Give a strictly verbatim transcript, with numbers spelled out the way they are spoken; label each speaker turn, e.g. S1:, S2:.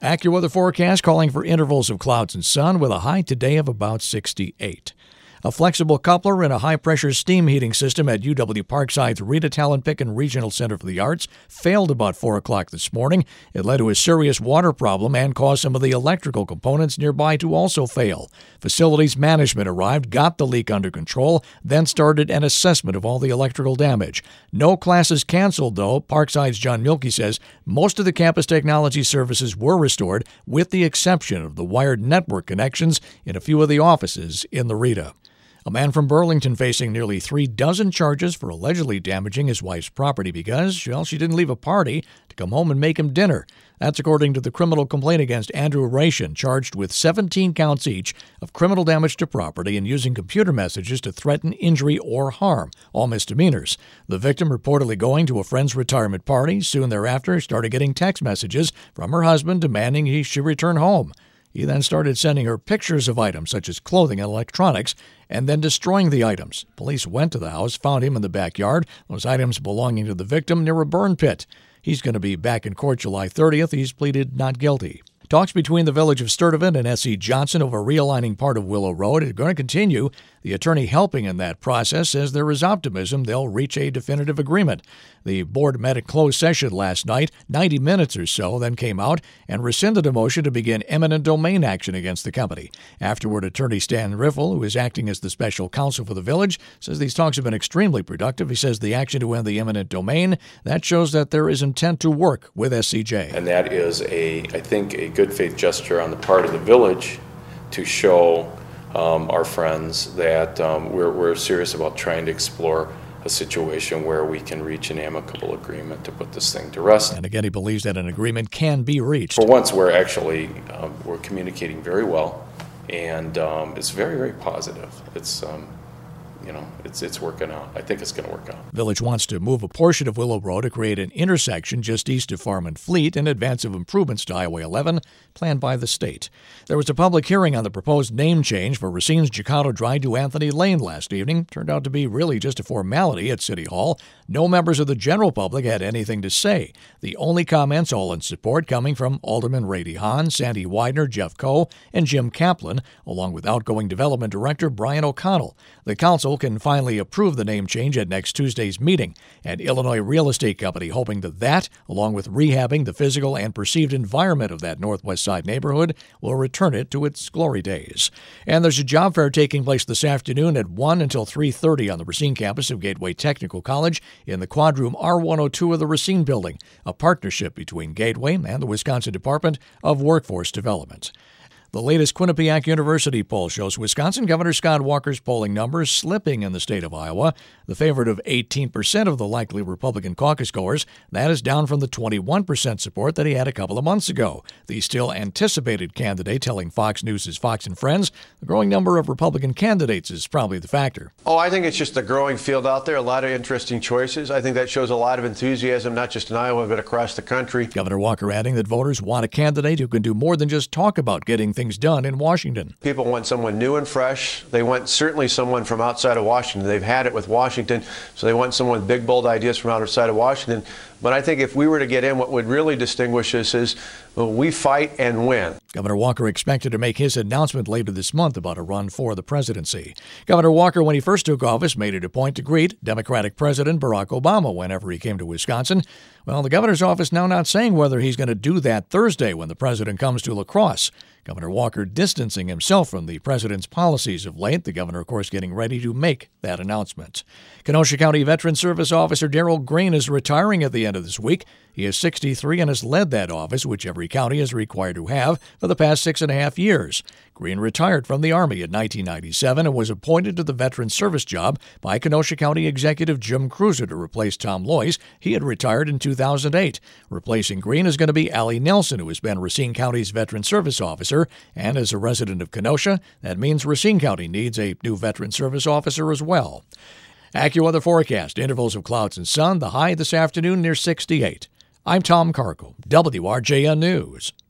S1: AccuWeather forecast calling for intervals of clouds and sun with a high today of about sixty-eight. A flexible coupler in a high-pressure steam heating system at U W Parkside's Rita Talon-Picken Regional Center for the Arts failed about four o'clock this morning. It led to a serious water problem and caused some of the electrical components nearby to also fail. Facilities management arrived, got the leak under control, then started an assessment of all the electrical damage. No classes canceled, though. Parkside's John Mielke says most of the campus technology services were restored, with the exception of the wired network connections in a few of the offices in the Rita. A man from Burlington facing nearly three dozen charges for allegedly damaging his wife's property because, well, she didn't leave a party to come home and make him dinner. That's according to the criminal complaint against Andrew Ration, charged with seventeen counts each of criminal damage to property and using computer messages to threaten injury or harm, all misdemeanors. The victim reportedly going to a friend's retirement party. Soon thereafter, started getting text messages from her husband demanding he should return home. He then started sending her pictures of items such as clothing and electronics, and then destroying the items. Police went to the house, found him in the backyard, those items belonging to the victim near a burn pit. He's going to be back in court July thirtieth. He's pleaded not guilty. Talks between the village of Sturtevant and S C Johnson over realigning part of Willow Road are going to continue. The attorney helping in that process says there is optimism they'll reach a definitive agreement. The board met at closed session last night, ninety minutes or so, then came out and rescinded a motion to begin eminent domain action against the company. Afterward, attorney Stan Riffle, who is acting as the special counsel for the village, says these talks have been extremely productive. He says the action to end the eminent domain, that shows that there is intent to work with S C J.
S2: And that is, a, I think, a good faith gesture on the part of the village to show um, our friends that um, we're, we're serious about trying to explore a situation where we can reach an amicable agreement to put this thing to rest.
S1: And again, he believes that an agreement can be reached.
S2: For once, we're actually um, we're communicating very well, and um, it's very, very positive. It's um, you know, it's it's working out. I think it's going to work out.
S1: Village wants to move a portion of Willow Road to create an intersection just east of Farm and Fleet in advance of improvements to Highway eleven planned by the state. There was a public hearing on the proposed name change for Racine's Jicado Drive to Anthony Lane last evening. Turned out to be really just a formality at City Hall. No members of the general public had anything to say. The only comments, all in support, coming from Alderman Ray DeHaan, Sandy Widener, Jeff Coe, and Jim Kaplan, along with outgoing Development Director Brian O'Connell. The council can finally approve the name change at next Tuesday's meeting. An Illinois real estate company hoping that that, along with rehabbing the physical and perceived environment of that Northwest Side neighborhood, will return it to its glory days. And there's a job fair taking place this afternoon at one until three thirty on the Racine campus of Gateway Technical College in the quadroom R one oh two of the Racine building, a partnership between Gateway and the Wisconsin Department of Workforce Development. The latest Quinnipiac University poll shows Wisconsin Governor Scott Walker's polling numbers slipping in the state of Iowa. The favorite of eighteen percent of the likely Republican caucus goers, that is down from the twenty-one percent support that he had a couple of months ago. The still anticipated candidate telling Fox News' Fox and Friends the growing number of Republican candidates is probably the factor.
S3: Oh, I think it's just a growing field out there, a lot of interesting choices. I think that shows a lot of enthusiasm, not just in Iowa, but across the country.
S1: Governor Walker adding that voters want a candidate who can do more than just talk about getting things done in Washington.
S3: People want someone new and fresh. They want certainly someone from outside of Washington. They've had it with Washington, so they want someone with big, bold ideas from outside of Washington. But I think if we were to get in, what would really distinguish us is well, we fight and win.
S1: Governor Walker expected to make his announcement later this month about a run for the presidency. Governor Walker, when he first took office, made it a point to greet Democratic President Barack Obama whenever he came to Wisconsin. Well, the governor's office now not saying whether he's going to do that Thursday when the president comes to La Crosse. Governor Walker distancing himself from the president's policies of late. The governor, of course, getting ready to make that announcement. Kenosha County Veteran Service Officer Darrell Green is retiring at the end of this week. He is sixty-three and has led that office, which every county is required to have, for the past six and a half years. Green retired from the Army in nineteen ninety-seven and was appointed to the veteran service job by Kenosha County Executive Jim Cruiser to replace Tom Loyce. He had retired in two thousand eight. Replacing Green is going to be Allie Nelson, who has been Racine County's veteran service officer. And as a resident of Kenosha, that means Racine County needs a new veteran service officer as well. AccuWeather forecast, intervals of clouds and sun, the high this afternoon near sixty-eight. I'm Tom Cargill, W R J N News.